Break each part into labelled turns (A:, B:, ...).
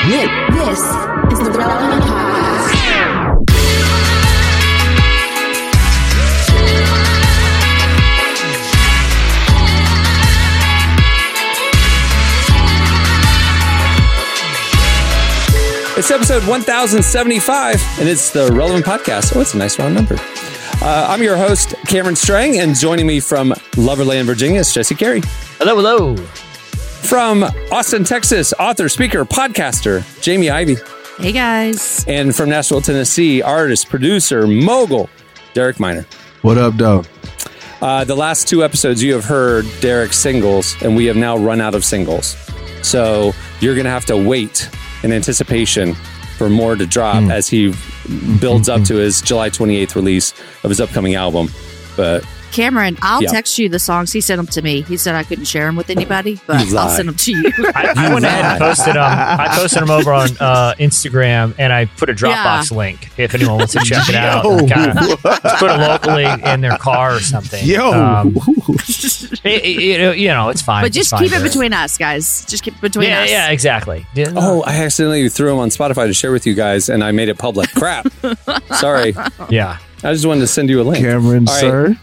A: This is the Relevant Podcast.
B: It's episode 1075, and it's the Relevant Podcast. Oh, it's a nice round number. I'm your host, Cameron Strang, and joining me from Loverland, Virginia is Jesse Carey.
C: Hello, hello.
B: From Austin, Texas, author, speaker, podcaster, Jamie Ivey.
D: Hey, guys.
B: And from Nashville, Tennessee, artist, producer, mogul, Derek Minor.
E: What up, dog?
B: The last two episodes, you have heard Derek's singles, and we have now run out of singles. So you're going to have to wait in anticipation for more to drop as he builds up to his July 28th release of his upcoming album. But
D: Cameron, I'll text you the songs. He sent them to me. He said I couldn't share them with anybody, but I'll send them to you.
C: I went ahead and posted them. I posted them over on Instagram, and I put a Dropbox link if anyone wants to check it out. Kind of put it locally in their car or something.
E: You
C: know, it's fine.
D: But just keep it between us, guys. Just keep it between us.
C: Yeah, exactly.
B: Oh, I accidentally threw them on Spotify to share with you guys, and I made it public. Crap. Sorry.
C: Yeah.
B: I just wanted to send you a link.
E: Cameron,
B: right.
E: sir.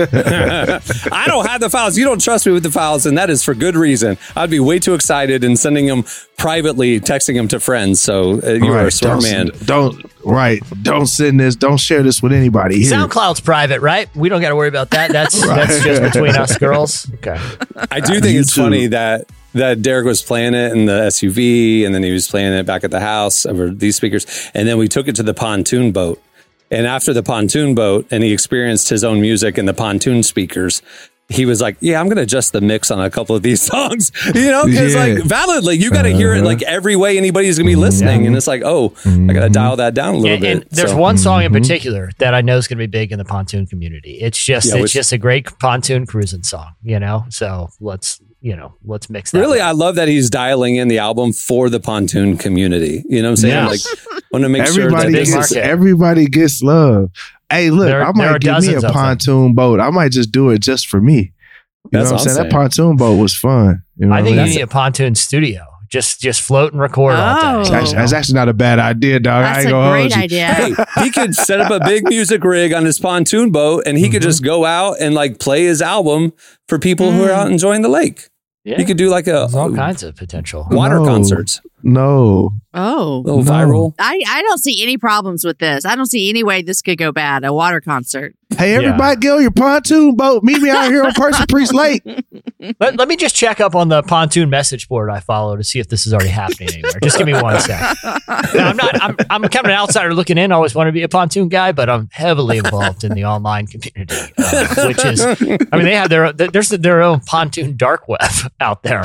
B: I don't have the files. You don't trust me with the files, and that is for good reason. I'd be way too excited and sending them privately, texting them to friends. So you are a smart man.
E: Don't send this. Don't share this with anybody. Here.
C: SoundCloud's private, right? We don't got to worry about that. That's just between us girls. Okay.
B: I do think it's funny that Derek was playing it in the SUV, and then he was playing it back at the house over these speakers, and then we took it to the pontoon boat. And after the pontoon boat, and he experienced his own music in the pontoon speakers, he was like, yeah, I'm going to adjust the mix on a couple of these songs, because like validly, you got to hear it like every way anybody's going to be listening. And it's like, I got to dial that down a little bit.
C: And there's one song in particular that I know is going to be big in the pontoon community. It's just a great pontoon cruising song, so let's mix that.
B: Really, I love that he's dialing in the album for the pontoon community. You know what I'm saying?
C: Yes.
B: Like, want to make sure that
E: everybody gets love. Hey, look, I might give me a pontoon boat. I might just do it just for me. You know what I'm saying? That pontoon boat was fun.
C: I think you need a pontoon studio. Just float and record all day.
E: That's actually not a bad idea, dog.
D: That's
E: I ain't gonna
D: great
E: hold you.
D: idea.
B: Hey, he could set up a big music rig on his pontoon boat, and he could just go out and like play his album for people who are out enjoying the lake.
C: Yeah.
B: He could do like
C: There's all kinds of potential.
B: Water concerts.
E: No.
D: Oh.
B: A little viral.
D: I don't see any problems with this. I don't see any way this could go bad. A water concert.
E: Hey, everybody, get on your pontoon boat. Meet me out here on Percy Priest Lake.
C: Let me just check up on the pontoon message board I follow to see if this is already happening anywhere. Just give me 1 sec. Now, I'm kind of an outsider looking in. I always want to be a pontoon guy, but I'm heavily involved in the online community, which is, they have their own pontoon dark web out there.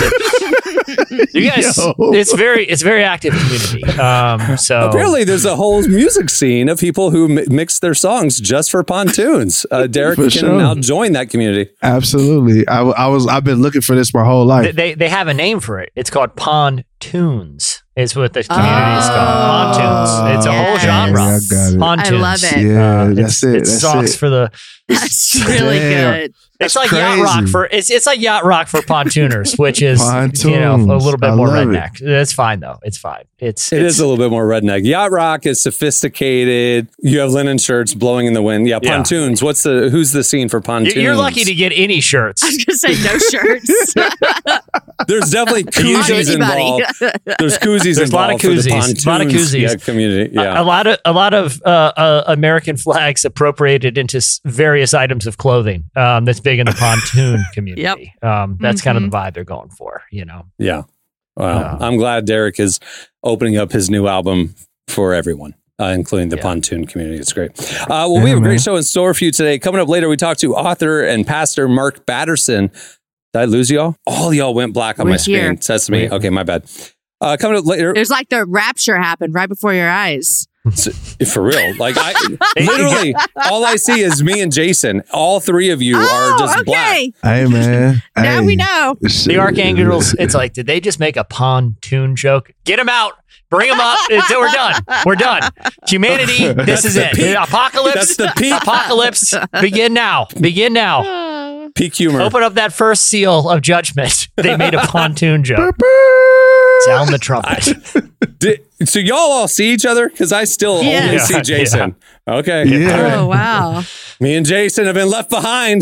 C: You guys, it's very active community. So
B: apparently, there's a whole music scene of people who mix their songs just for pontoons. Derek can now join that community.
E: Absolutely, I've been looking for this my whole life.
C: They have a name for it. It's called pontoons. Is what the community is called. Pontoons. It's a whole genre.
E: I got it.
C: Pontoons.
D: I love it.
E: Yeah, that's it.
C: It's songs for the.
D: That's really good.
C: It's like
E: crazy.
C: yacht rock for it's like yacht rock for pontooners, which is
E: Pontoons.
C: a little bit more
E: love
C: redneck. It's fine though. It's fine.
B: It is a little bit more redneck. Yacht rock is sophisticated. You have linen shirts blowing in the wind. Yeah, pontoons. Who's the scene for pontoons?
C: You're lucky to get any shirts.
D: I was going to say no shirts.
B: There's definitely koozies involved. There's koozies involved.
C: A lot of koozies.
B: A lot of koozies. Community. Yeah.
C: A lot of American flags appropriated into various items of clothing. That's big in the pontoon community.
D: Yep.
C: That's kind of the vibe they're going for.
B: Yeah. Wow. I'm glad Derek is opening up his new album for everyone, including the pontoon community. It's great. We have a great show in store for you today. Coming up later, we talk to author and pastor Mark Batterson. Did I lose y'all? All y'all went black on my screen. Says to me. Okay, my bad. Coming up later.
D: It was like the rapture happened right before your eyes.
B: For real. Like, literally, all I see is me and Jason. All three of you are just black.
E: Hey, man.
D: Now we know.
C: The Archangels, it's like, did they just make a pontoon joke? Get them out. Bring them up. We're done. We're done. Humanity, this is it. Apocalypse.
B: That's the peak.
C: Apocalypse. Begin now. Begin now.
B: Peak humor.
C: Open up that first seal of judgment. They made a pontoon joke. Sound the trumpet.
B: So y'all all see each other? Because I still only see Jason. Yeah. Okay.
D: Yeah. Oh, wow.
B: Me and Jason have been left behind.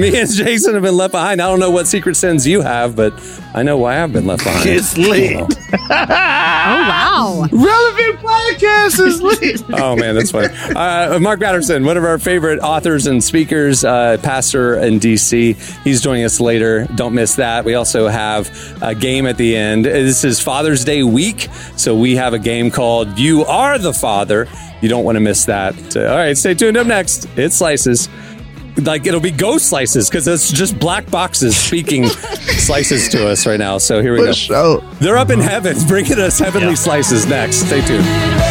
B: I don't know what secret sins you have, but I know why I've been left behind.
E: It's lit.
D: Oh, wow.
E: Relevant podcast is lit.
B: Oh, man, that's funny. Mark Batterson, one of our favorite authors and speakers, pastor in D.C. He's joining us later. Don't miss that. We also have a game at the end. This is Father's Day week, so we have a game called You Are the Father. You don't want to miss that. All right, stay tuned. Up next, it's Slices. Like, it'll be ghost slices because it's just black boxes speaking slices to us right now. So here we go.
E: Show.
B: They're up in heaven, bringing us heavenly slices next. Stay tuned.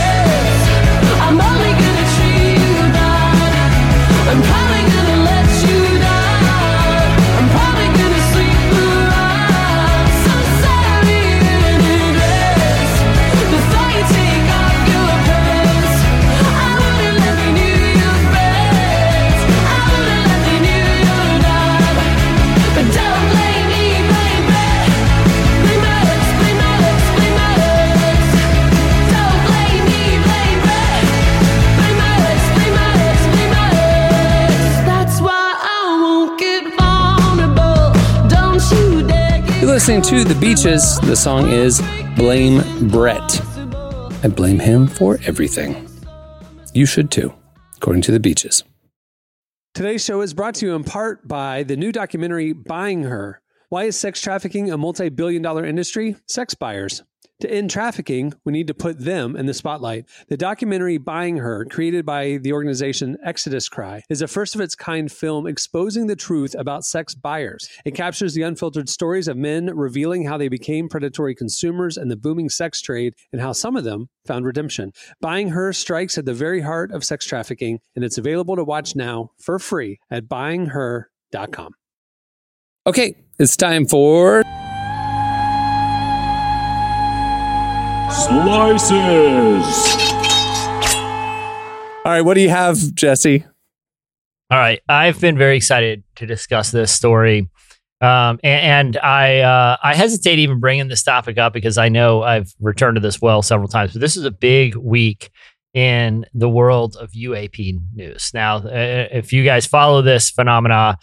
F: I'm only gonna treat you right. I'm probably gonna let you down. I'm probably gonna sleep around. So sorry in advance. Before you take off your pants, I wouldn't let me knew your friends. I wouldn't let me knew your love. But don't blame me, baby. Blame my ex, blame my ex, blame my ex. Don't blame me, baby. Blame my ex, blame my ex, blame my ex. That's why I won't get vulnerable. Don't you dare get
B: You're listening to The Beaches. The song is Blame Brett. I blame him for everything. You should too, according to The Beaches. Today's show is brought to you in part by the new documentary Buying Her. Why is sex trafficking a multi-billion-dollar industry? Sex buyers. To end trafficking, we need to put them in the spotlight. The documentary Buying Her, created by the organization Exodus Cry, is a first-of-its-kind film exposing the truth about sex buyers. It captures the unfiltered stories of men revealing how they became predatory consumers in the booming sex trade and how some of them found redemption. Buying Her strikes at the very heart of sex trafficking, and it's available to watch now for free at buyingher.com. Okay, it's time for...
G: Slices.
B: All right, what do you have, Jesse?
C: All right, I've been very excited to discuss this story, and I hesitate even bringing this topic up because I know I've returned to this well several times. But this is a big week in the world of UAP news. Now, if you guys follow this phenomena,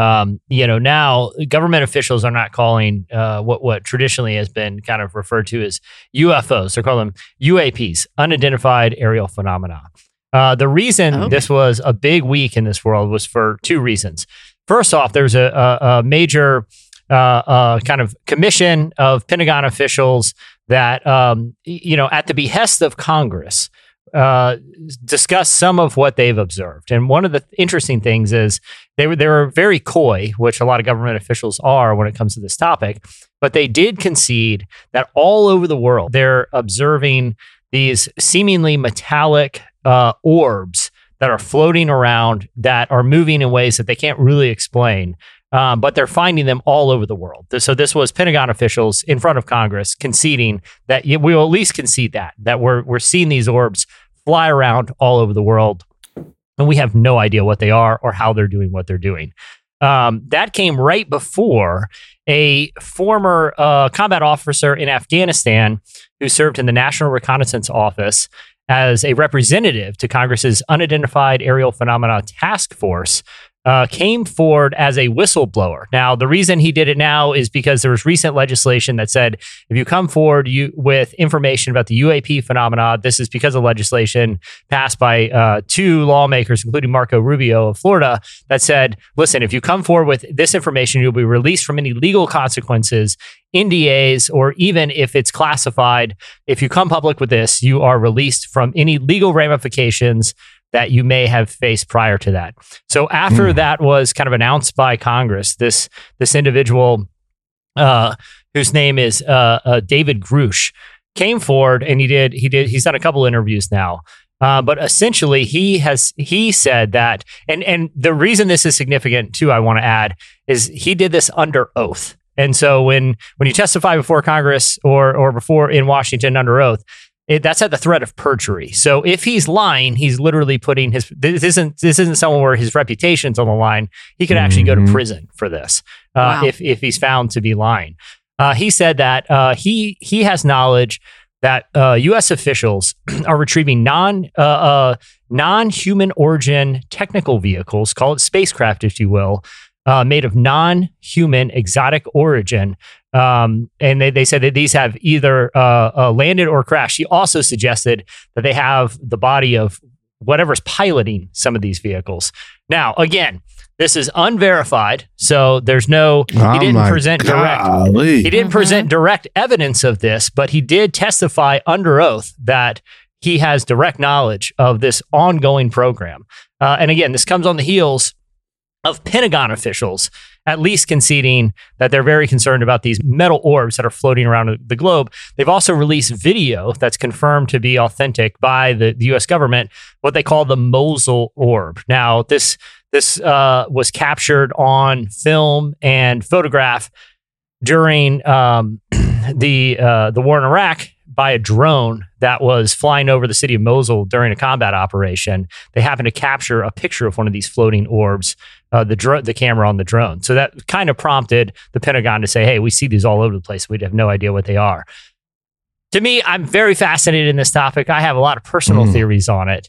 C: now government officials are not calling what traditionally has been kind of referred to as UFOs. They're calling them UAPs, unidentified aerial phenomena. The reason this was a big week in this world was for two reasons. First off, there's a major kind of commission of Pentagon officials that, at the behest of Congress, discuss some of what they've observed. And one of the interesting things is they were very coy, which a lot of government officials are when it comes to this topic, but they did concede that all over the world, they're observing these seemingly metallic orbs that are floating around that are moving in ways that they can't really explain. But they're finding them all over the world. So this was Pentagon officials in front of Congress conceding that we will at least concede that we're seeing these orbs fly around all over the world, and we have no idea what they are or how they're doing what they're doing. That came right before a former combat officer in Afghanistan who served in the National Reconnaissance Office as a representative to Congress's Unidentified Aerial Phenomena Task Force, came forward as a whistleblower. Now, the reason he did it now is because there was recent legislation that said if you come forward with information about the UAP phenomena, this is because of legislation passed by two lawmakers, including Marco Rubio of Florida, that said, listen, if you come forward with this information, you'll be released from any legal consequences, NDAs, or even if it's classified. If you come public with this, you are released from any legal ramifications that you may have faced prior to that. So after that was kind of announced by Congress, this individual whose name is David Grush came forward, and he's done a couple interviews now. But essentially he said that, and the reason this is significant too, I want to add, is he did this under oath. And so when you testify before Congress or before in Washington under oath, that's at the threat of perjury. So if he's lying, he's literally putting this isn't someone where his reputation's on the line. He could actually go to prison for this if he's found to be lying. He said that he has knowledge that U.S. officials are retrieving non-human origin technical vehicles, call it spacecraft, if you will, made of non-human exotic origin. And they said that these have either landed or crashed. He also suggested that they have the body of whatever's piloting some of these vehicles. Now, again, this is unverified, so there's no. He didn't present direct evidence of this, but he did testify under oath that he has direct knowledge of this ongoing program. And again, this comes on the heels of Pentagon officials at least conceding that they're very concerned about these metal orbs that are floating around the globe. They've also released video that's confirmed to be authentic by the U.S. government, what they call the Mosul orb. Now, this was captured on film and photograph during the war in Iraq by a drone that was flying over the city of Mosul during a combat operation. They happened to capture a picture of one of these floating orbs, the camera on the drone. So that kind of prompted the Pentagon to say, hey, we see these all over the place. We have no idea what they are. To me, I'm very fascinated in this topic. I have a lot of personal theories on it.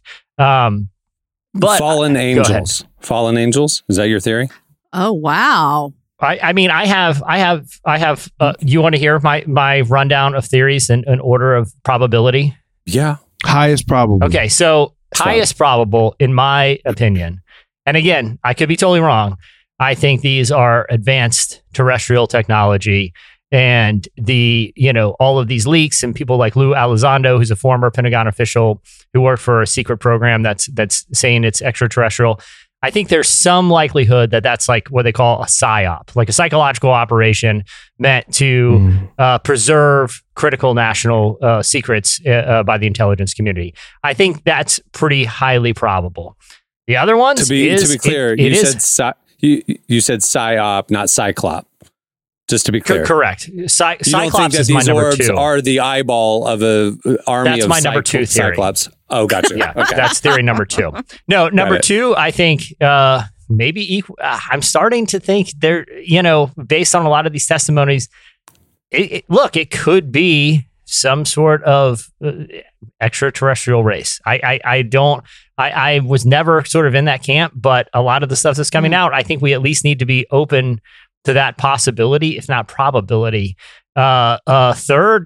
C: But
B: fallen angels. Fallen angels. Is that your theory?
D: Oh, wow.
C: I mean, I have. You want to hear my rundown of theories in order of probability?
B: Yeah.
E: Highest probable.
C: Okay, so highest probable, in my opinion, and again, I could be totally wrong. I think these are advanced terrestrial technology, and all of these leaks and people like Lou Elizondo, who's a former Pentagon official who worked for a secret program that's saying it's extraterrestrial. I think there's some likelihood that that's like what they call a PSYOP, like a psychological operation meant to preserve critical national secrets by the intelligence community. I think that's pretty highly probable. The other ones,
B: to be clear, you said PSYOP, not Cyclop. Just to be clear,
C: correct. Cyclops is my number 2.
B: These orbs are the eyeball of an army
C: That's
B: of
C: my number 2 theory.
B: Cyclops. Oh, gotcha.
C: Yeah,
B: okay.
C: That's theory number 2. No, number 2, I think maybe equal. I'm starting to think there. Based on a lot of these testimonies, it could be some sort of extraterrestrial race. I was never sort of in that camp, but a lot of the stuff that's coming out, I think we at least need to be open to that possibility, if not probability. Third,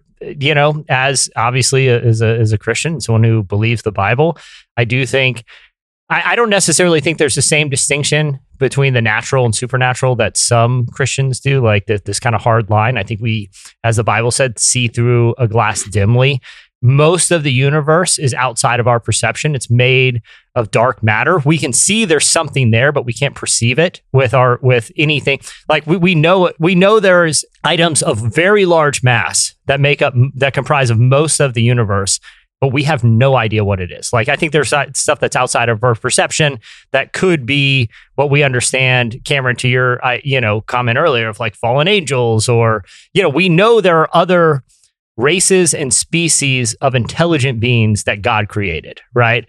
C: as obviously as a Christian, someone who believes the Bible, I do think, I don't necessarily think there's the same distinction between the natural and supernatural that some Christians do, like this kind of hard line. I think we, as the Bible said, see through a glass dimly. Most of the universe is outside of our perception. It's made of dark matter. We can see there's something there, but we can't perceive it with anything. Like we know there's items of very large mass that comprise of most of the universe, but we have no idea what it is. Like I think there's stuff that's outside of our perception that could be what we understand. Cameron, to your comment earlier of like fallen angels, or we know there are other races and species of intelligent beings that God created, right?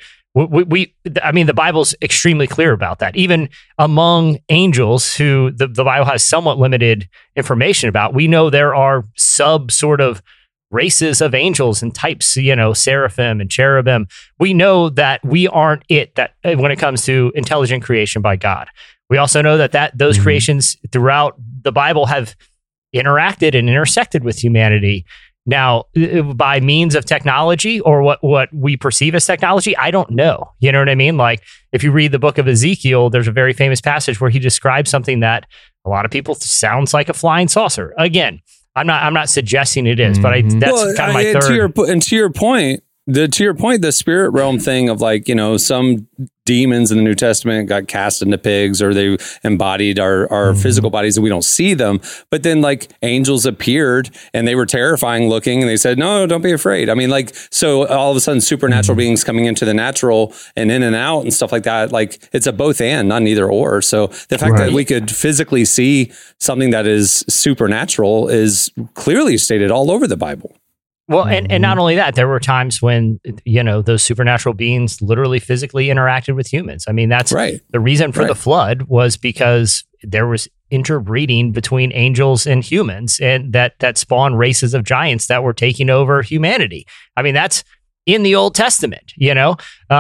C: The Bible's extremely clear about that. Even among angels, who the Bible has somewhat limited information about, we know there are sort of races of angels and types, seraphim and cherubim. We know that we aren't that when it comes to intelligent creation by God. We also know that those creations throughout the Bible have interacted and intersected with humanity. Now, by means of technology or what we perceive as technology, I don't know. You know what I mean? Like if you read the book of Ezekiel, there's a very famous passage where he describes something that a lot of people sounds like a flying saucer. Again, I'm not suggesting it is, but that's kind of my third.
B: To your point, the spirit realm thing of like, some demons in the New Testament got cast into pigs, or they embodied our physical bodies and we don't see them. But then like angels appeared and they were terrifying looking and they said, no, don't be afraid. I mean, like, so all of a sudden supernatural beings coming into the natural and in and out and stuff like that. Like it's a both and, not neither or. So the fact that we could physically see something that is supernatural is clearly stated all over the Bible.
C: Well, and not only that, there were times when, those supernatural beings literally physically interacted with humans. I mean, that's right. The reason for the flood was because there was interbreeding between angels and humans, and that spawned races of giants that were taking over humanity. I mean, that's in the Old Testament, you know.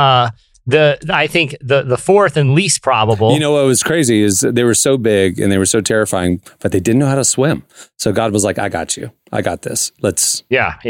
C: I think the fourth and least probable.
B: You know what was crazy is they were so big and they were so terrifying, but they didn't know how to swim. So God was like, "I got you. I got this. It's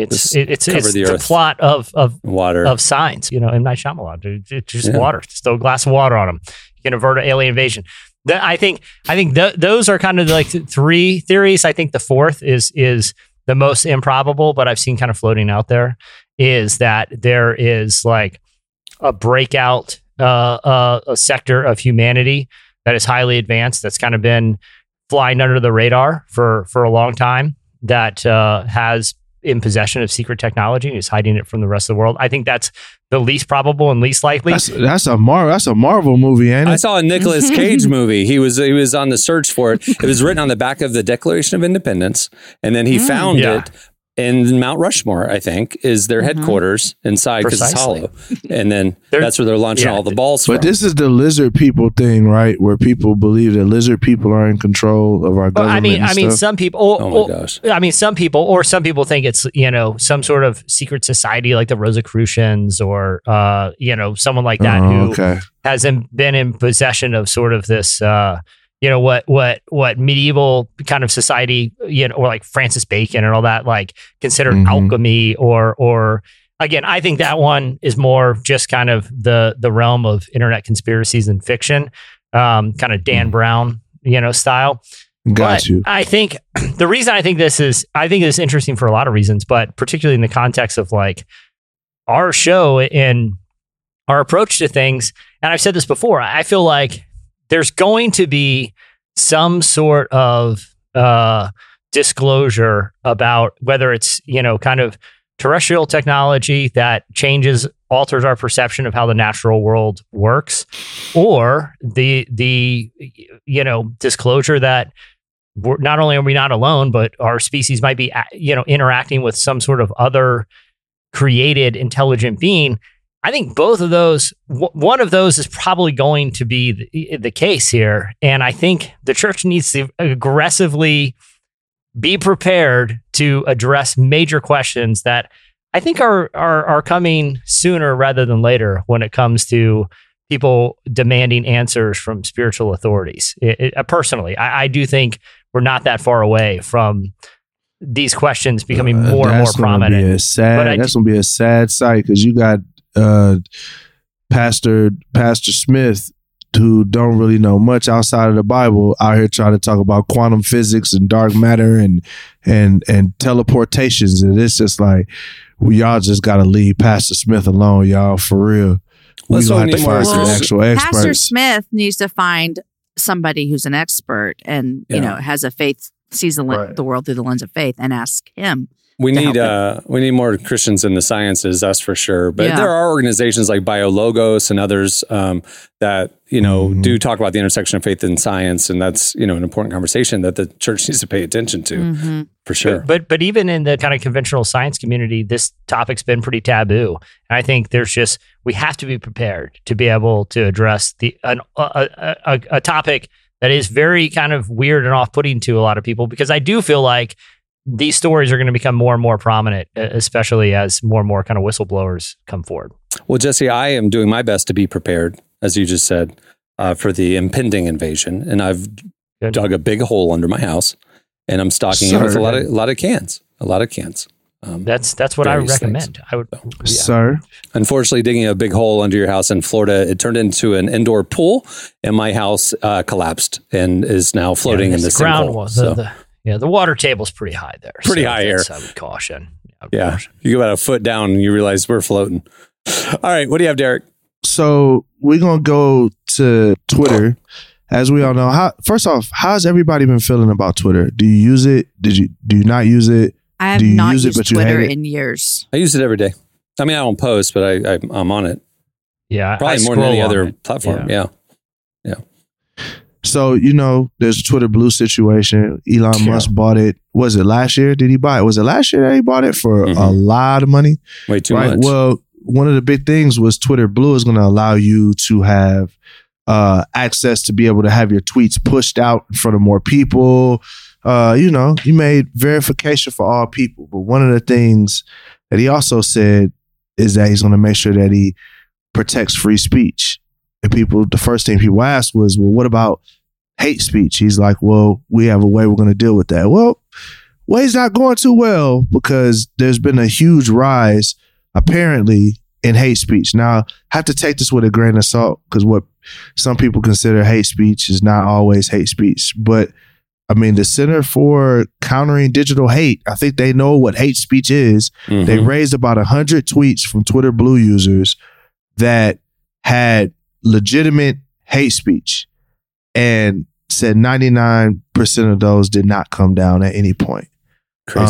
B: the
C: plot of
B: water
C: of Signs. You know, M. Night Shyamalan. It's just water. Just throw a glass of water on them. You can avert an alien invasion. I think those are kind of like three theories. I think the fourth is the most improbable, but I've seen kind of floating out there is that there is like a breakout, a sector of humanity that is highly advanced, that's kind of been flying under the radar for a long time, that has in possession of secret technology and is hiding it from the rest of the world. I think that's the least probable and least likely.
E: That's a Marvel movie, ain't it?
B: I saw a Nicolas Cage movie. He was on the search for it. It was written on the back of the Declaration of Independence, and then he found it. And Mount Rushmore, I think, is their headquarters inside because it's hollow. And then that's where they're launching all the balls from.
E: But this is the lizard people thing, right? Where people believe that lizard people are in control of our government.
C: I mean, some people. Some people think it's, you know, some sort of secret society like the Rosicrucians or someone like that who hasn't been in possession of sort of this. You know, what medieval kind of society, you know, or like Francis Bacon and all that, like considered alchemy or again, I think that one is more just kind of the realm of internet conspiracies and fiction, kind of Dan Brown, you know, style.
E: Got you.
C: I think the reason I think this is interesting for a lot of reasons, but particularly in the context of like our show and our approach to things. And I've said this before, I feel like there's going to be some sort of disclosure about whether it's, you know, kind of terrestrial technology that alters our perception of how the natural world works, or the you know, disclosure that not only are we not alone, but our species might be, you know, interacting with some sort of other created intelligent being. I think both of those, one of those is probably going to be the case here. And I think the church needs to aggressively be prepared to address major questions that I think are coming sooner rather than later when it comes to people demanding answers from spiritual authorities. Personally, I do think we're not that far away from these questions becoming more and more prominent.
E: That's going to be a sad sight, because you got Pastor Smith, who don't really know much outside of the Bible, out here trying to talk about quantum physics and dark matter and teleportations, and it's just like, y'all just got to leave Pastor Smith alone, y'all, for real. We gonna have to find some actual experts.
D: Pastor Smith needs to find somebody who's an expert and you know, has a faith, sees the world through the lens of faith, and ask him.
B: We need more Christians in the sciences, that's for sure. But there are organizations like BioLogos and others that, you know, do talk about the intersection of faith and science, and that's, you know, an important conversation that the church needs to pay attention to, for sure.
C: But even in the kind of conventional science community, this topic's been pretty taboo. And I think we have to be prepared to be able to address a topic that is very kind of weird and off-putting to a lot of people, because I do feel like these stories are going to become more and more prominent, especially as more and more kind of whistleblowers come forward.
B: Well, Jesse, I am doing my best to be prepared, as you just said, for the impending invasion. And I've dug a big hole under my house, and I'm stocking it with a lot of cans.
C: That's what I recommend. I would,
E: sir.
B: Unfortunately, digging a big hole under your house in Florida, it turned into an indoor pool, and my house collapsed and is now floating in the sinkhole.
C: The water table's pretty high there.
B: Pretty high here.
C: I would caution.
B: You go about a foot down and you realize we're floating. All right, what do you have, Derek?
E: So we're going to go to Twitter. As we all know, first off, how's everybody been feeling about Twitter? Do you use it? Do you not use it?
D: I have not used Twitter in years.
B: I use it every day. I mean, I don't post, but I'm on it.
C: Yeah.
B: Probably more than any other platform. Yeah.
E: So, you know, there's a Twitter Blue situation. Elon Musk bought it. Was it last year? Did he buy it? Was it last year that he bought it for a lot of money?
B: Way too much.
E: Well, one of the big things was Twitter Blue is going to allow you to have access to be able to have your tweets pushed out in front of more people. You made verification for all people. But one of the things that he also said is that he's going to make sure that he protects free speech. And the first thing people asked was, well, what about hate speech? He's like, well, we have a way we're going to deal with that. Well, way's not going too well because there's been a huge rise, apparently, in hate speech. Now, I have to take this with a grain of salt because what some people consider hate speech is not always hate speech. But I mean, the Center for Countering Digital Hate, I think they know what hate speech is. Mm-hmm. They raised about 100 tweets from Twitter Blue users that had legitimate hate speech and said 99% of those did not come down at any point.
B: Crazy.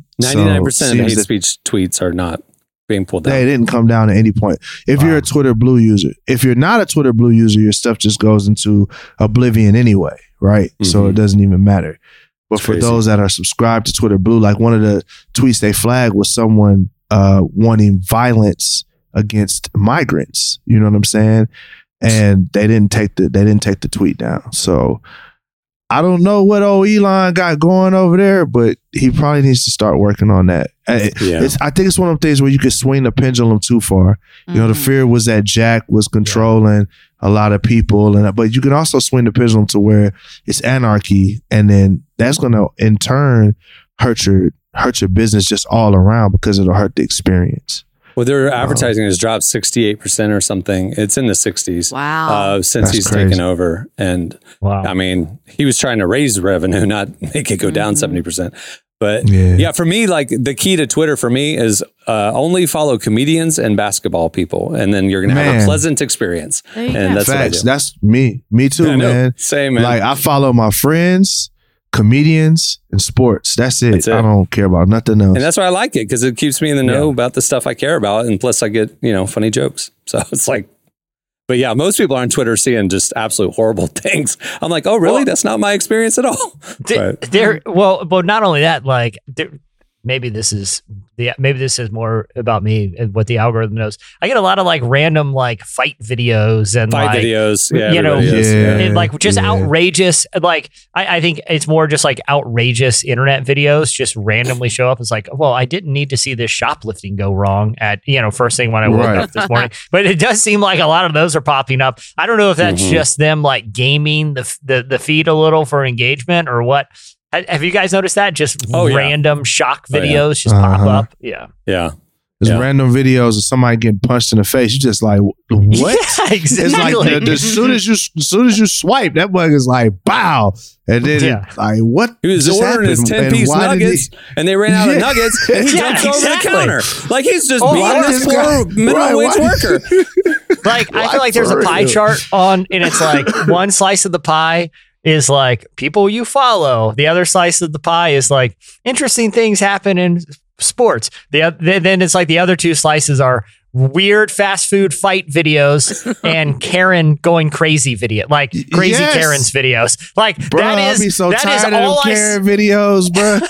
B: 99% of hate speech tweets are not being pulled down.
E: They didn't come down at any point. If you're a Twitter Blue user, if you're not a Twitter Blue user, your stuff just goes into oblivion anyway, right? Mm-hmm. So it doesn't even matter. But
B: It's
E: for
B: crazy.
E: those that are subscribed to Twitter Blue, like one of the tweets they flagged was someone wanting violence against migrants. You know what I'm saying? And they didn't take the tweet down. So I don't know what old Elon got going over there, but he probably needs to start working on that. I think it's one of the things where you could swing the pendulum too far. You know, the fear was that Jack was controlling a lot of people, but you can also swing the pendulum to where it's anarchy, and then that's going to in turn hurt your business just all around because it'll hurt the experience.
B: Well, their advertising has dropped 68% or something. It's in the 60s.
D: Wow.
B: Since he's taken over. And
C: wow.
B: I mean, he was trying to raise revenue, not make it go down 70%. But yeah, for me, like the key to Twitter for me is only follow comedians and basketball people. And then you're going to have a pleasant experience. And that's
E: Facts.
B: what I do.
E: That's me. Me too, man.
B: Same, man.
E: Like I follow my friends, comedians, and sports. That's it. I don't care about nothing else.
B: And that's why I like it, because it keeps me in the know about the stuff I care about. And plus I get, funny jokes. So it's like, but yeah, most people on Twitter seeing just absolute horrible things. I'm like, oh, really? That's not my experience at all.
C: But not only that, like maybe this is more about me and what the algorithm knows. I get a lot of like random like fight videos and
B: videos,
C: and like just outrageous. Like I think it's more just like outrageous internet videos just randomly show up. It's like, well, I didn't need to see this shoplifting go wrong at first thing when I woke up this morning. But it does seem like a lot of those are popping up. I don't know if that's just them like gaming the feed a little for engagement or what. Have you guys noticed that? Just random shock videos just pop up. Yeah.
E: There's random videos of somebody getting punched in the face. You just like, what?
C: Yeah, exactly.
E: It's like as soon as you swipe, that bug is like, bow. And then it's like, what?
B: He was ordering his 10-piece nuggets, and they ran out of nuggets, and he jumps over the counter. Like he's just beating this poor minimum wage worker.
C: Like I feel like there's a pie chart on, and it's like one slice of the pie is like people you follow. The other slice of the pie is like interesting things happen in sports. Then it's like the other two slices are weird fast food fight videos and Karen going crazy video, like crazy Karen's videos. Like
E: bro, I'd be so tired of Karen videos, bro.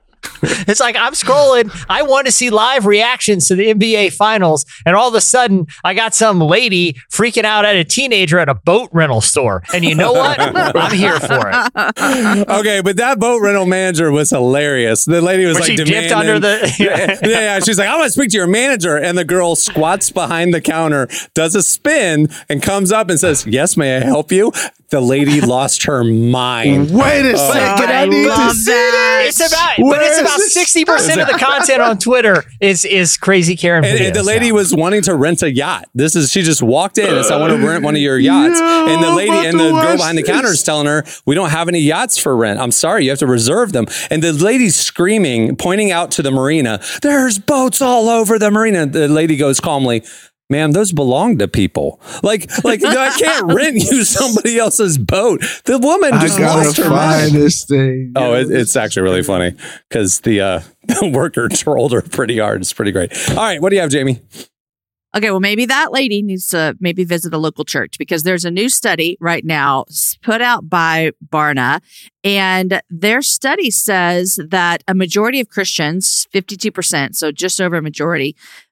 C: It's like I'm scrolling. I want to see live reactions to the NBA finals. And all of a sudden, I got some lady freaking out at a teenager at a boat rental store. And you know what? I'm here for it.
B: Okay, but that boat rental manager was hilarious. The lady was like,
C: she
B: demanding.
C: dipped under the.
B: Yeah. She's like, I want to speak to your manager. And the girl squats behind the counter, does a spin, and comes up and says, yes, may I help you? The lady lost her mind.
E: Wait a second. I need to see that.
C: It's about 60% of the content on Twitter is crazy Karen videos.
B: And the lady was wanting to rent a yacht. She just walked in and said, I want to rent one of your yachts. And the lady and the girl behind the counter is telling her, we don't have any yachts for rent. I'm sorry, you have to reserve them. And the lady's screaming, pointing out to the marina, there's boats all over the marina. The lady goes calmly, ma'am, those belong to people. Like I can't rent you somebody else's boat. The woman just lost her mind.
E: This thing.
B: Oh, it's actually really funny because the worker trolled her pretty hard. It's pretty great. All right, what do you have, Jamie?
D: Okay, well, maybe that lady needs to maybe visit a local church because there's a new study right now put out by Barna, and their study says that a majority of Christians, 52%, so just over a majority,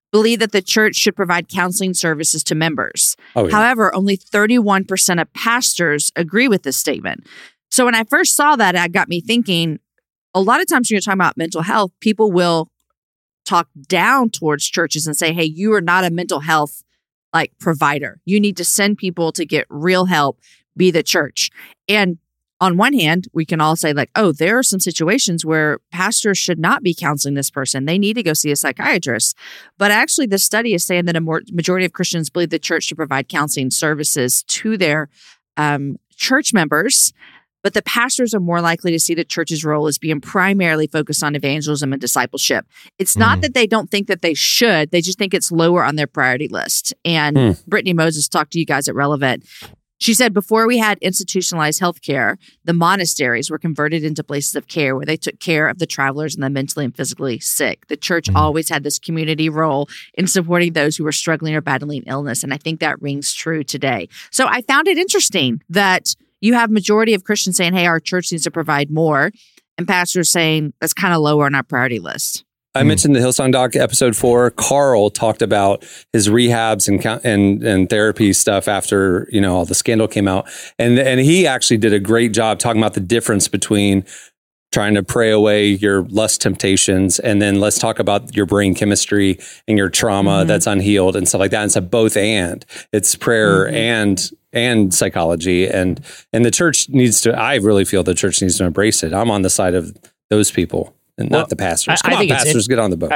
D: believe that the church should provide counseling services to members.
B: Oh, yeah.
D: However, only 31% of pastors agree with this statement. So when I first saw that, it got me thinking, a lot of times when you're talking about mental health, people will talk down towards churches and say, hey, you are not a mental health provider. You need to send people to get real help, be the church. And on one hand, we can all say oh, there are some situations where pastors should not be counseling this person. They need to go see a psychiatrist. But actually, the study is saying that a majority of Christians believe the church should provide counseling services to their church members. But the pastors are more likely to see the church's role as being primarily focused on evangelism and discipleship. It's not that they don't think that they should. They just think it's lower on their priority list. And Brittany Moses talked to you guys at Relevant. She said before we had institutionalized healthcare, the monasteries were converted into places of care where they took care of the travelers and the mentally and physically sick. The church always had this community role in supporting those who were struggling or battling illness. And I think that rings true today. So I found it interesting that you have majority of Christians saying, hey, our church needs to provide more, and pastors saying that's kind of lower on our priority list.
B: I mentioned the Hillsong Doc episode 4. Carl talked about his rehabs and therapy stuff after, all the scandal came out. And he actually did a great job talking about the difference between trying to pray away your lust temptations, and then let's talk about your brain chemistry and your trauma that's unhealed and stuff like that. And it's a both and. It's prayer and psychology. And the church needs to, I really feel the church needs to embrace it. I'm on the side of those people. And not the pastors. Come on, pastors, get on the boat.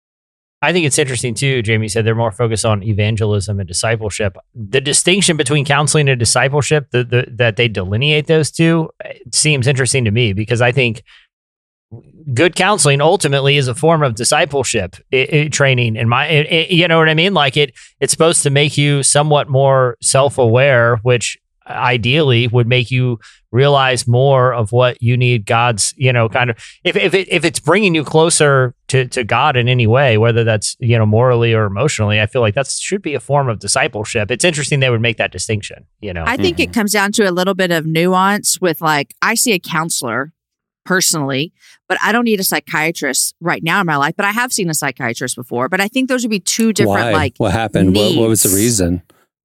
C: I think it's interesting too, Jamie said they're more focused on evangelism and discipleship. The distinction between counseling and discipleship, that they delineate those two, seems interesting to me, because I think good counseling ultimately is a form of discipleship training. You know what I mean? It's supposed to make you somewhat more self-aware, which ideally would make you realize more of what you need God's, kind of, if it's bringing you closer to God in any way, whether that's, morally or emotionally, I feel like that should be a form of discipleship. It's interesting they would make that distinction,
D: I think it comes down to a little bit of nuance with I see a counselor personally, but I don't need a psychiatrist right now in my life, but I have seen a psychiatrist before. But I think those would be two different,
B: Why? What happened? What was the reason?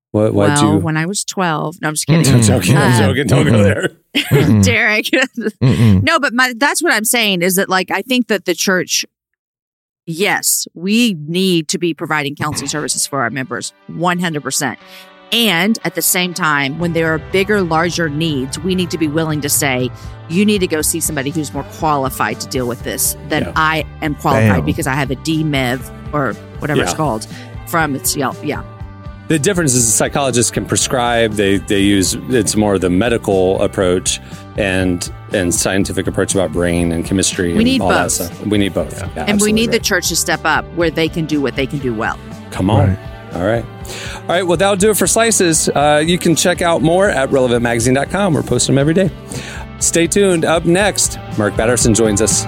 D: When I was 12. No, I'm just kidding.
B: I'm joking. Don't go there.
D: Derek. No, but that's what I'm saying is that I think that the church, yes, we need to be providing counseling services for our members 100%. And at the same time, when there are bigger, larger needs, we need to be willing to say, you need to go see somebody who's more qualified to deal with this than I am qualified because I have a DMEV or whatever it's called from its
B: The difference is the psychologists can prescribe. They use, it's more the medical approach and scientific approach about brain and chemistry and all that stuff. We need both. Yeah,
D: and we need the church to step up where they can do what they can do well.
B: Come on. Right. All right. Well, that'll do it for Slices. You can check out more at relevantmagazine.com. We're posting them every day. Stay tuned. Up next, Mark Batterson joins us.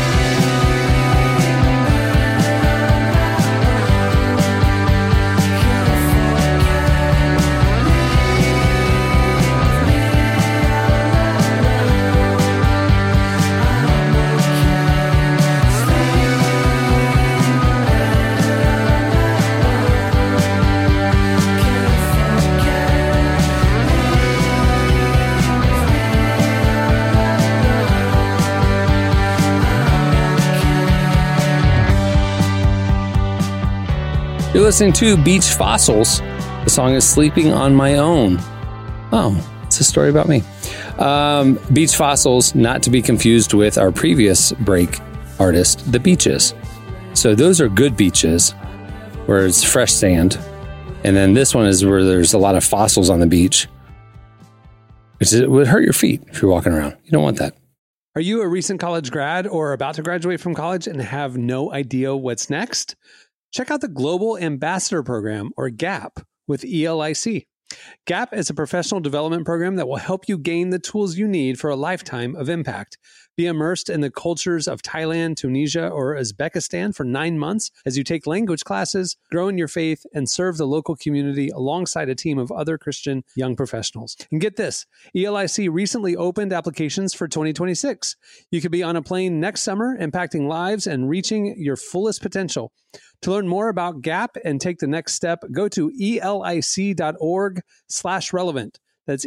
B: You're listening to Beach Fossils. The song is Sleeping on My Own. Oh, it's a story about me. Beach Fossils, not to be confused with our previous break artist, The Beaches. So those are good beaches where it's fresh sand. And then this one is where there's a lot of fossils on the beach. It would hurt your feet if you're walking around. You don't want that.
H: Are you a recent college grad or about to graduate from college and have no idea what's next? Check out the Global Ambassador Program, or GAP, with ELIC. GAP is a professional development program that will help you gain the tools you need for a lifetime of impact. Be immersed in the cultures of Thailand, Tunisia, or Uzbekistan for 9 months as you take language classes, grow in your faith, and serve the local community alongside a team of other Christian young professionals. And get this, ELIC recently opened applications for 2026. You could be on a plane next summer, impacting lives and reaching your fullest potential. To learn more about GAP and take the next step, go to elic.org/relevant. That's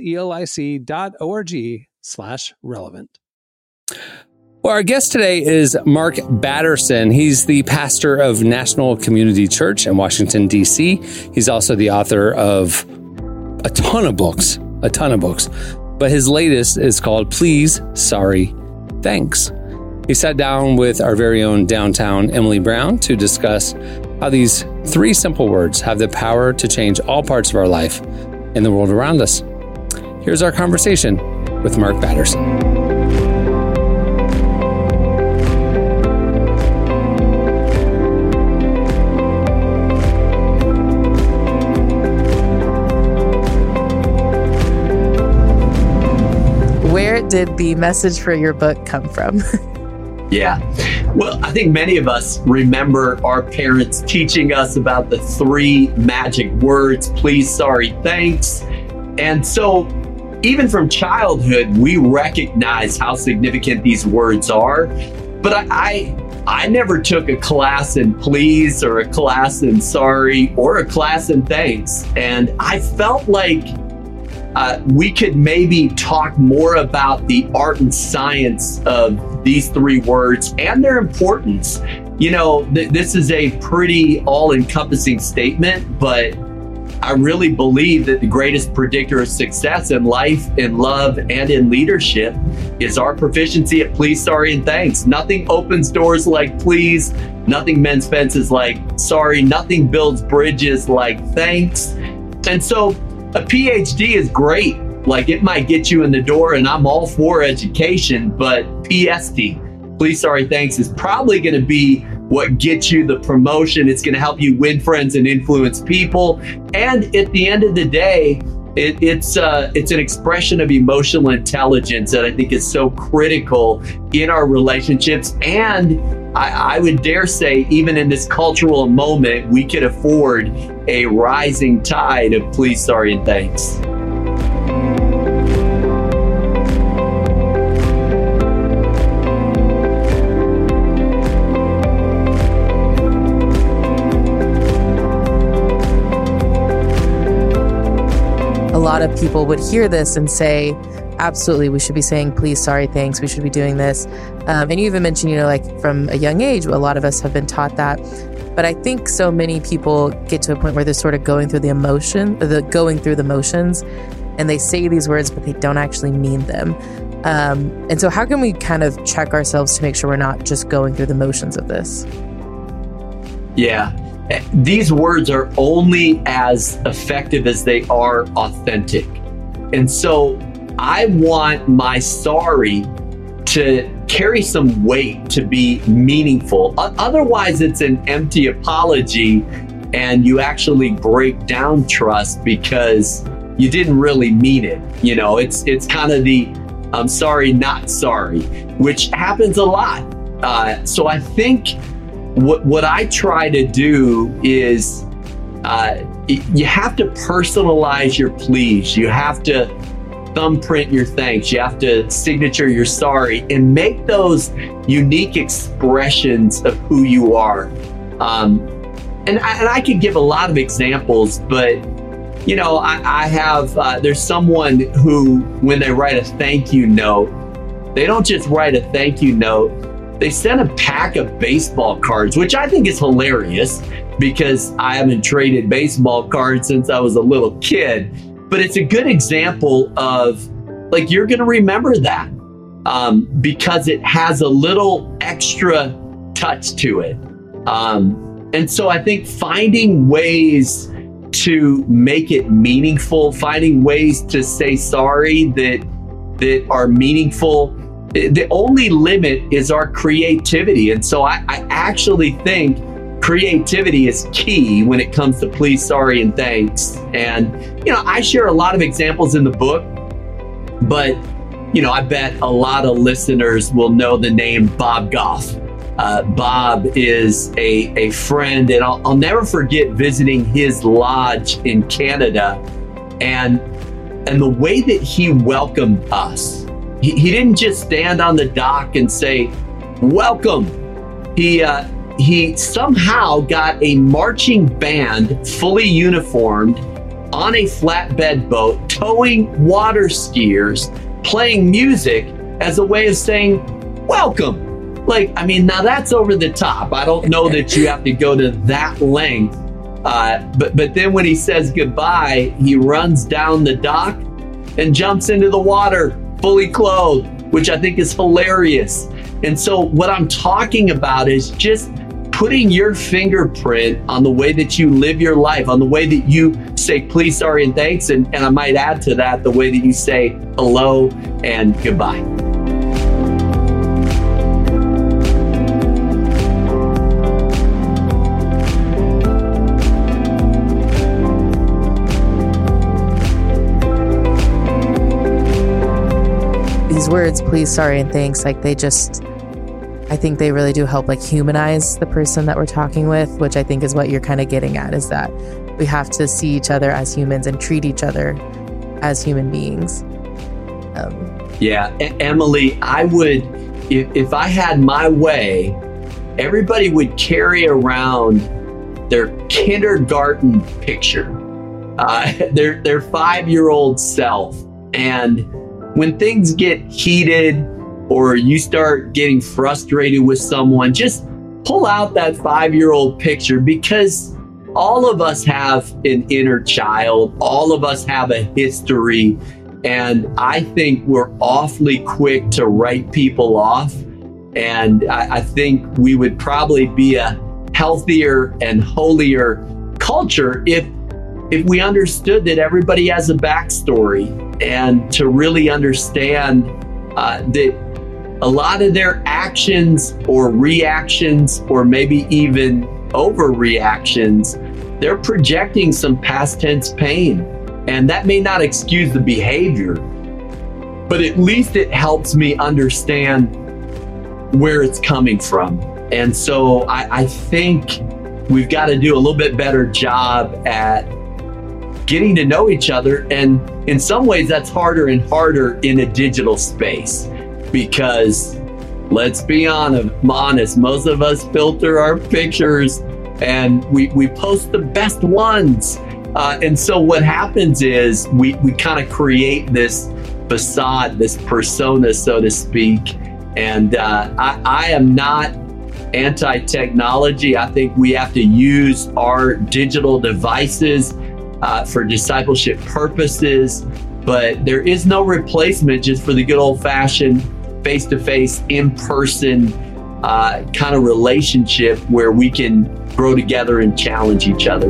H: elic.org/relevant.
B: Well, our guest today is Mark Batterson. He's the pastor of National Community Church in Washington, D.C. He's also the author of a ton of books. But his latest is called Please, Sorry, Thanks. He sat down with our very own downtown Emily Brown to discuss how these 3 simple words have the power to change all parts of our life and the world around us. Here's our conversation with Mark Batterson.
I: Where did the message for your book come from?
J: Yeah. Well, I think many of us remember our parents teaching us about the 3 magic words, please, sorry, thanks. And so even from childhood, we recognize how significant these words are. But I never took a class in please or a class in sorry or a class in thanks. And I felt like we could maybe talk more about the art and science of these 3 words and their importance. You know, this is a pretty all-encompassing statement, but I really believe that the greatest predictor of success in life, in love, and in leadership is our proficiency at please, sorry, and thanks. Nothing opens doors like please. Nothing mends fences like sorry. Nothing builds bridges like thanks. And so a PhD is great. Like, it might get you in the door, and I'm all for education, but PST, please, sorry, thanks, is probably going to be what gets you the promotion. It's going to help you win friends and influence people. And at the end of the day, it's an expression of emotional intelligence that I think is so critical in our relationships. And I would dare say, even in this cultural moment, we could afford a rising tide of please, sorry, and thanks.
I: A lot of people would hear this and say, absolutely, we should be saying please, sorry, thanks. We should be doing this. And you even mentioned, like from a young age, a lot of us have been taught that. But I think so many people get to a point where they're sort of going through the motions, and they say these words, but they don't actually mean them. And so how can we kind of check ourselves to make sure we're not just going through the motions of this?
J: Yeah. These words are only as effective as they are authentic. And so I want my sorry to carry some weight, to be meaningful. Otherwise, it's an empty apology, and you actually break down trust because you didn't really mean it. You know, it's kind of the I'm sorry, not sorry, which happens a lot. So I think what I try to do is you have to personalize your please. You have to thumbprint your thanks. You have to signature your sorry and make those unique expressions of who you are. And I could give a lot of examples, but you know, I have, there's someone who, when they write a thank you note, they don't just write a thank you note, they send a pack of baseball cards, which I think is hilarious because I haven't traded baseball cards since I was a little kid. But it's a good example of, like, you're going to remember that because it has a little extra touch to it. And so I think finding ways to make it meaningful, finding ways to say sorry that are meaningful. The only limit is our creativity. And so I actually think creativity is key when it comes to please, sorry, and thanks. And, you know, I share a lot of examples in the book, but, you know, I bet a lot of listeners will know the name Bob Goff. Bob is a friend, and I'll never forget visiting his lodge in Canada and the way that he welcomed us. He didn't just stand on the dock and say, welcome. He he somehow got a marching band fully uniformed on a flatbed boat, towing water skiers, playing music as a way of saying, welcome. Like, I mean, now that's over the top. I don't know that you have to go to that length. But then when he says goodbye, he runs down the dock and jumps into the water fully clothed, which I think is hilarious. And so what I'm talking about is just putting your fingerprint on the way that you live your life, on the way that you say please, sorry, and thanks. And I might add to that the way that you say hello and goodbye.
I: These words, please, sorry, and thanks, like I think they really do help like humanize the person that we're talking with, which I think is what you're kind of getting at, is that we have to see each other as humans and treat each other as human beings.
J: Emily, I would, if I had my way, everybody would carry around their kindergarten picture, their 5-year-old self. And when things get heated or you start getting frustrated with someone, just pull out that 5-year-old picture, because all of us have an inner child. All of us have a history. And I think we're awfully quick to write people off. And I think we would probably be a healthier and holier culture if we understood that everybody has a backstory, and to really understand that a lot of their actions or reactions, or maybe even overreactions, they're projecting some past tense pain. And that may not excuse the behavior, but at least it helps me understand where it's coming from. And so I think we've got to do a little bit better job at getting to know each other. And in some ways, that's harder and harder in a digital space, because let's be honest, most of us filter our pictures and we post the best ones. And so what happens is we kind of create this facade, this persona, so to speak. And I am not anti-technology. I think we have to use our digital devices for discipleship purposes, but there is no replacement just for the good old-fashioned face-to-face, in-person kind of relationship where we can grow together and challenge each other.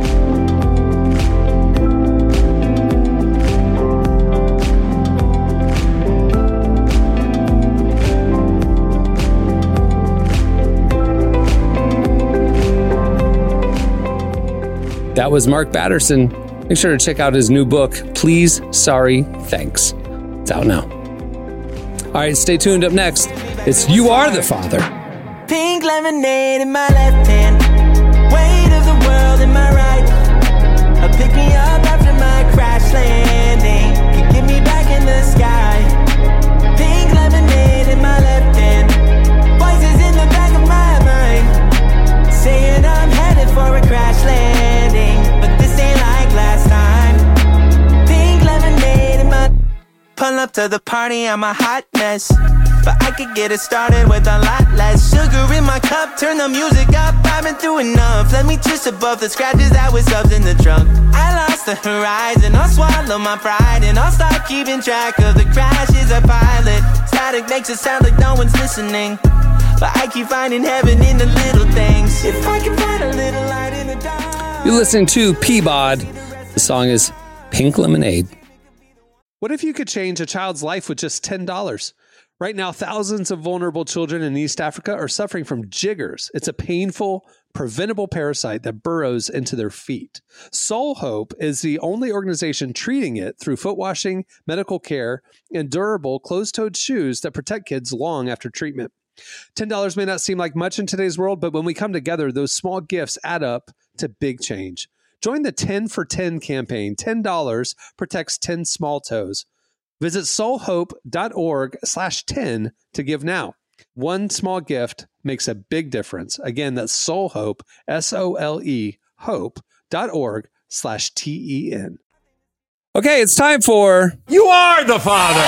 B: That was Mark Batterson. Make sure to check out his new book, Please, Sorry, Thanks. It's out now. All right, stay tuned. Up next, it's You Are the Father.
K: Pink lemonade in my left hand, weight of the world in my right. Pick me up after my crash landing, you get me back in the sky. Pink lemonade in my left hand, voices in the back of my mind, saying I'm headed for a crash landing, but this ain't like last time. Pink lemonade in my... Pull up to the party, I'm a hot mess, but I could get it started with a lot less sugar in my cup. Turn the music up, I've been through enough. Let me just above the scratches that was subs in the trunk. I lost the horizon, I'll swallow my pride, and I'll stop keeping track of the crashes I pilot. Static makes it sound like no one's listening, but I keep finding heaven in the little things. If I can find a little light in the dark.
B: You're listening to Peabod. The song is Pink Lemonade.
H: What if you could change a child's life with just $10? Right now, thousands of vulnerable children in East Africa are suffering from jiggers. It's a painful, preventable parasite that burrows into their feet. Soul Hope is the only organization treating it through foot washing, medical care, and durable closed-toed shoes that protect kids long after treatment. $10 may not seem like much in today's world, but when we come together, those small gifts add up to big change. Join the 10 for 10 campaign. $10 protects 10 small toes. Visit soulhope.org/10 to give now. One small gift makes a big difference. Again, that's Soul Hope, SOLE, hope.org/TEN.
B: Okay, it's time for
G: You Are the Father.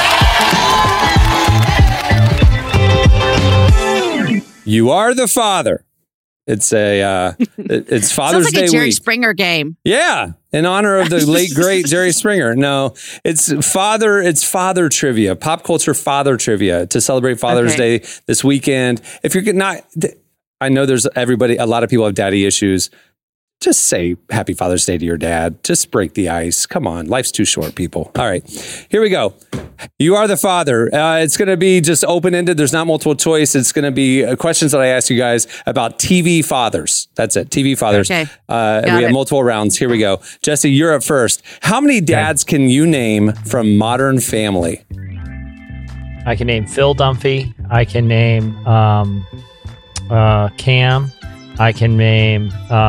B: You Are the Father. It's it's Father's
D: Sounds like
B: Day
D: a Jerry
B: week.
D: Springer game.
B: Yeah, in honor of the late great Jerry Springer. No, it's father trivia, pop culture father trivia to celebrate Father's Day this weekend. If you're not, I know there's a lot of people have daddy issues. Just say Happy Father's Day to your dad. Just break the ice. Come on, life's too short, people. All right, here we go. You Are the Father. It's going to be just open-ended. There's not multiple choice. It's going to be questions that I ask you guys about TV fathers. That's it, TV fathers.
D: Okay.
B: We have multiple rounds. Here we go. Jesse, you're up first. How many dads can you name from Modern Family?
C: I can name Phil Dunphy. I can name Cam. I can name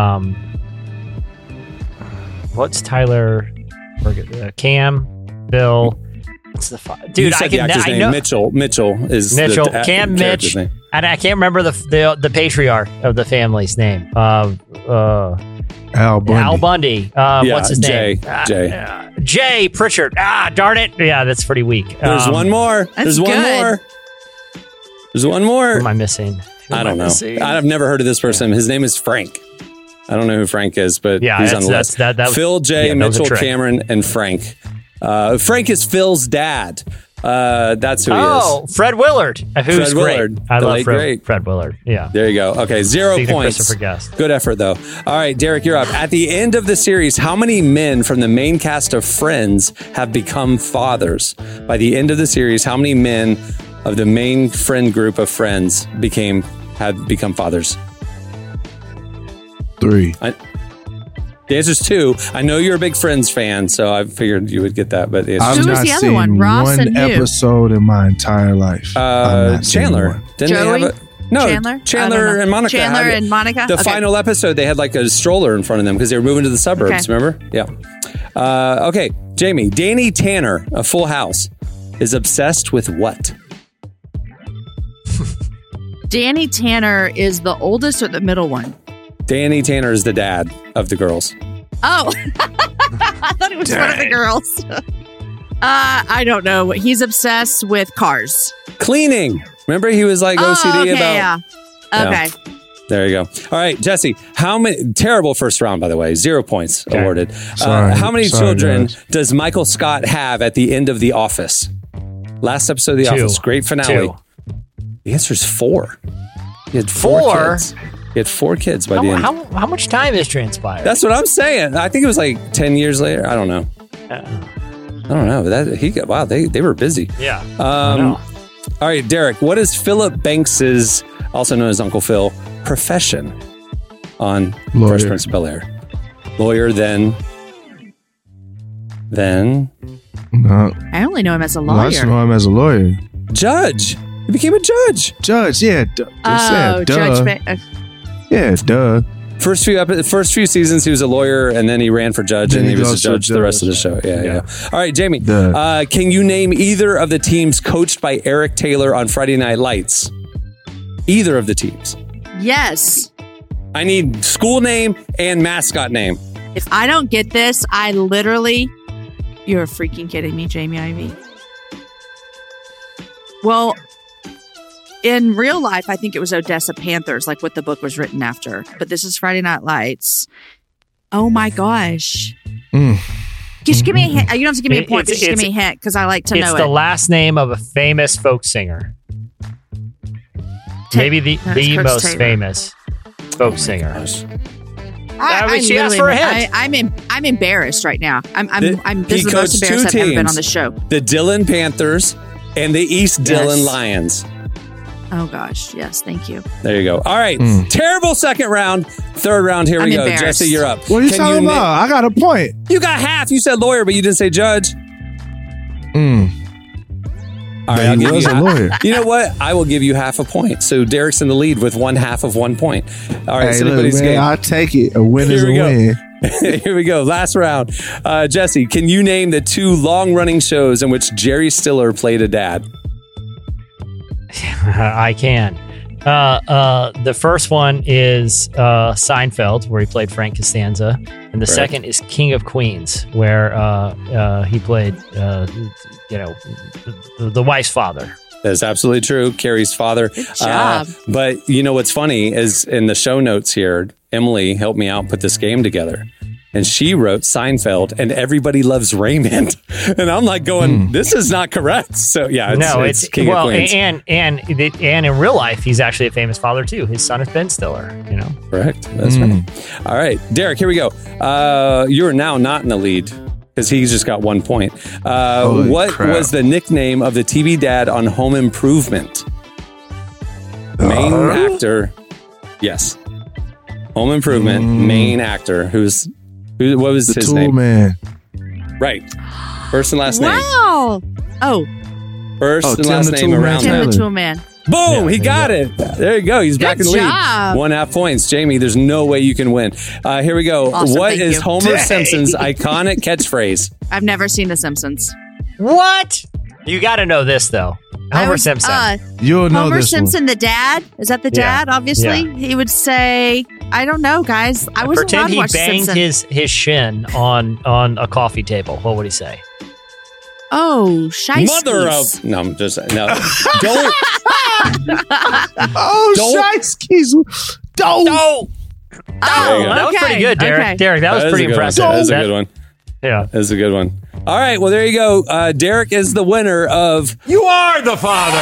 C: what's Tyler? Cam, Bill. What's the dude?
B: You said the actor's name.
C: know
B: Mitchell. Mitchell is
C: Mitchell.
B: the
C: Cam,
B: character's
C: Mitch,
B: name.
C: and I can't remember the patriarch of the family's name.
E: Al Bundy.
C: Al Bundy. What's his name?
B: Jay.
C: Jay Pritchard. Darn it. Yeah, that's pretty weak.
B: There's one more. There's one
D: good.
B: more. There's one more.
C: Who am I missing?
B: I don't know. I've never heard of this person. His name is Frank. I don't know who Frank is, but he's on the list. Phil, Jay, Mitchell, Cameron, and Frank. Frank is Phil's dad. That's who he is.
C: Oh, Fred Willard. Who's
B: Fred Willard,
C: great. I
B: the
C: love
B: late great.
C: Fred Willard. Yeah.
B: There you go. Okay, 0
C: Speaking of
B: points.
C: Christopher Guest.
B: Good effort, though. All right, Derek, you're up. At the end of the series, how many men from the main cast of Friends have become fathers? By the end of the series, how many men of the main friend group of Friends have become fathers?
E: 3.
B: The answer's 2. I know you're a big Friends fan, so I figured you would get that. But the answer's
E: I've
D: Who was
E: not
D: the other
E: seen
D: one? Ross and who?
E: episode in my entire life. I've not seen
B: Chandler.
E: one.
B: Didn't
D: Joey?
B: they have No,
D: Chandler? I
B: Chandler
D: don't know.
B: and Monica.
D: Chandler and Monica?
B: The
D: Okay.
B: final episode, they had like a stroller in front of them because they were moving to the suburbs.
D: Okay.
B: Remember? Yeah. Okay, Jamie. Danny Tanner of Full House is obsessed with what?
D: Danny Tanner is the oldest or the middle one?
B: Danny Tanner is the dad of the girls.
D: Oh, I thought it was one of the girls. I don't know. He's obsessed with cars.
B: Cleaning. Remember, he was like OCD
D: okay,
B: about.
D: Yeah. Okay.
B: There you go. All right, Jesse. How many? Terrible first round, by the way. 0 points awarded.
E: Sorry.
B: How many
E: Sorry,
B: children
E: guys.
B: does Michael Scott have at the end of The Office? Last episode of The
C: 2.
B: Office. Great finale.
C: 2.
B: The answer is 4. He had 4
C: 4?
B: kids. He had 4 kids by the end.
C: How much time has transpired?
B: That's what I'm saying. I think it was like 10 years later. I don't know. I don't know. But wow, they were busy.
C: Yeah. I know.
B: All right, Derek. What is Philip Banks's, also known as Uncle Phil, profession on
E: Lawyer.
B: Fresh Prince of Bel-Air? Lawyer, then.
E: No,
D: I only know him as a
E: well, I just
D: lawyer.
E: know him as a lawyer.
B: Judge. He became a judge.
E: Judge, yeah.
D: Oh, Judge.
E: Yeah, duh.
B: First few seasons, he was a lawyer, and then he ran for judge,
E: Then
B: and he
E: he
B: was a
E: goes to
B: judge the rest of the
E: judge.
B: show. Yeah. All right, Jamie.
E: Duh.
B: Can you name either of the teams coached by Eric Taylor on Friday Night Lights? Either of the teams.
D: Yes.
B: I need school name and mascot name.
D: If I don't get this, I literally... You're freaking kidding me, Jamie Ivey. Well, in real life, I think it was Odessa Panthers, like what the book was written after. But this is Friday Night Lights. Oh my gosh. Just give me a hint. You don't have to give me a point, but just give me a hint because I like to know
C: It's the
D: it.
C: last name of a famous folk singer. Maybe the
D: Coach
C: most
D: Taylor.
C: famous folk singer.
D: I
C: she asked
D: literally-
C: for a hint.
D: I'm embarrassed right now. This
B: He
D: is the most
B: coached two
D: embarrassed I've ever been
B: teams.
D: on the show.
B: The Dillon Panthers and the East Dillon Lions.
D: Oh gosh, yes, thank you.
B: There you go. All right. Terrible second round. Third round. Here we
D: I'm
B: go.
D: embarrassed.
B: Jesse, you're up.
E: What are you talking about? I got a point.
B: You got half. You said lawyer, but you didn't say judge. All right, I'll
E: He
B: give
E: was
B: you
E: a
B: half.
E: lawyer.
B: You know what? I will give you half a point. So Derek's in the lead with 1/2 of 1 point. All right,
E: Hey,
B: it's
E: look,
B: anybody's
E: man,
B: game.
E: I'll take it. A win is
B: Here
E: a
B: we go.
E: win.
B: Here we go. Last round. Jesse, can you name the 2 long-running shows in which Jerry Stiller played a dad?
C: I can. The first one is Seinfeld, where he played Frank Costanza, and the second is King of Queens, where he played, the wife's father.
B: That's absolutely true. Carrie's father.
D: Good job.
B: But you know what's funny is in the show notes here, Emily helped me out put this game together. And she wrote Seinfeld and Everybody Loves Raymond. And I'm like going, this is not correct. So yeah, it's King of Queens.
C: And in real life, he's actually a famous father too. His son is Ben Stiller,
B: Correct. That's right. All right, Derek, here we go. You're now not in the lead because he just got 1 point. What was the nickname of the TV dad on Home Improvement? Main actor. Yes. Home Improvement, main actor. What was his name?
E: Man.
B: Right. First and last name.
D: Wow. Oh.
B: First and last name around
D: Tim
B: him.
D: the Tool Man.
B: Boom, he got it. There you go. He's back in the lead.
D: job.
B: 1.5 points. Jamie, there's no way you can win. Here we go.
D: Awesome,
B: What
D: thank
B: is
D: you.
B: Homer Simpson's iconic catchphrase?
D: I've never seen The Simpsons.
C: What? You got to know this though. Homer Simpson.
E: You'll know
D: Homer
E: this
D: Simpson, the dad. Is that the
C: Yeah.
D: dad? Obviously,
C: Yeah.
D: he would say, "I don't know, guys. I wasn't allowed
C: Pretend
D: to
C: he
D: watch The
C: banged
D: Simpsons."
C: his shin on a coffee table. What would he say?
D: Oh, shiesties.
B: Mother of... No, I'm just... No. Don't...
E: Shiesties. Don't.
C: Oh, that was pretty good, Derek.
D: okay.
C: Derek, that was pretty impressive.
B: That was a good one.
C: Yeah.
B: That's a good one. All right, well, there you go. Derek is the winner of You Are the Father.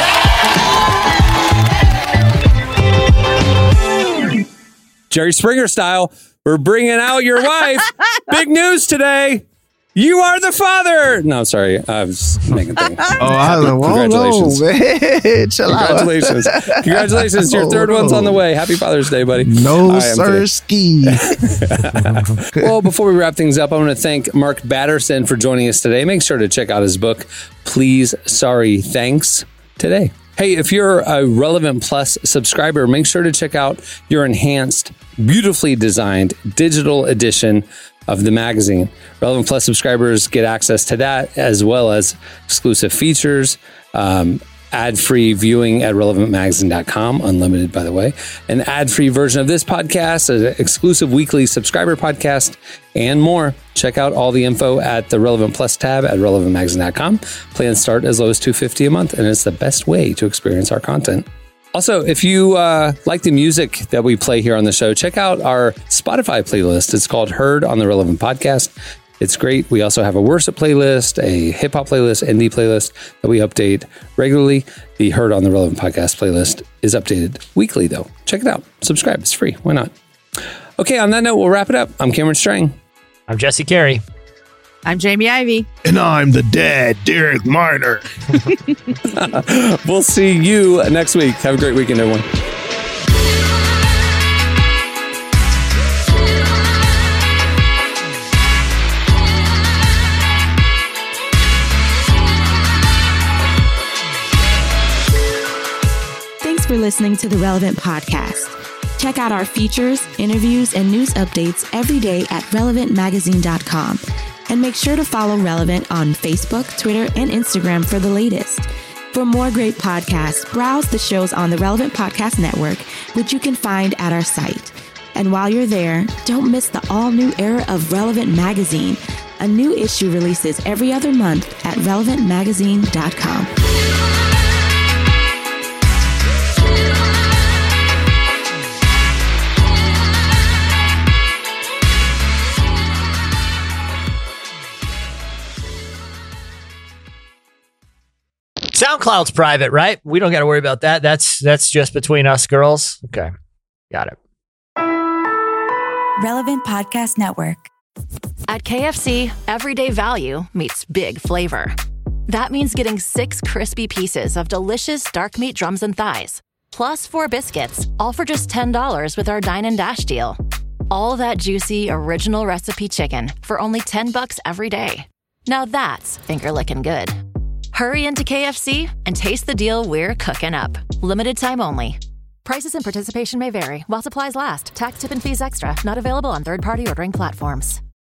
B: Jerry Springer style, we're bringing out your wife. Big news today. You are the father. No, sorry. I was making things.
E: I was like,
B: Congratulations.
E: whoa, man. Chill out.
B: Congratulations. Congratulations. Your third one's on the way. Happy Father's Day, buddy.
E: No,
B: I am
E: sir,
B: kidding.
E: ski.
B: Well, before we wrap things up, I want to thank Mark Batterson for joining us today. Make sure to check out his book, Please, Sorry, Thanks, today. Hey, if you're a Relevant Plus subscriber, make sure to check out your enhanced, beautifully designed digital edition of the magazine. Relevant Plus subscribers get access to that, as well as exclusive features, ad-free viewing at relevantmagazine.com, unlimited, by the way, an ad-free version of this podcast, an exclusive weekly subscriber podcast, and more. Check out all the info at the Relevant Plus tab at relevantmagazine.com. Plans start as low as $250 a month, and it's the best way to experience our content. Also, if you like the music that we play here on the show, check out our Spotify playlist. It's called Heard on the Relevant Podcast. It's great. We also have a worship playlist, a hip hop playlist, indie playlist that we update regularly. The Heard on the Relevant Podcast playlist is updated weekly, though. Check it out. Subscribe. It's free. Why not? Okay, on that note, we'll wrap it up. I'm Cameron Strang.
C: I'm Jesse Carey.
D: I'm Jamie Ivey.
E: And I'm the dad, Derek Marner.
B: We'll see you next week. Have a great weekend, everyone.
L: Thanks for listening to the Relevant Podcast. Check out our features, interviews, and news updates every day at relevantmagazine.com. And make sure to follow Relevant on Facebook, Twitter, and Instagram for the latest. For more great podcasts, browse the shows on the Relevant Podcast Network, which you can find at our site. And while you're there, don't miss the all-new era of Relevant Magazine. A new issue releases every other month at relevantmagazine.com.
C: SoundCloud's private, right? We don't got to worry about that. That's just between us girls. Okay. Got it.
M: Relevant Podcast Network.
N: At KFC, everyday value meets big flavor. That means getting 6 crispy pieces of delicious dark meat drums and thighs, plus 4 biscuits, all for just $10 with our Dine and Dash deal. All that juicy, original recipe chicken for only $10 every day. Now that's finger-licking good. Hurry into KFC and taste the deal we're cooking up. Limited time only. Prices and participation may vary while supplies last. Tax, tip, and fees extra. Not available on third-party ordering platforms.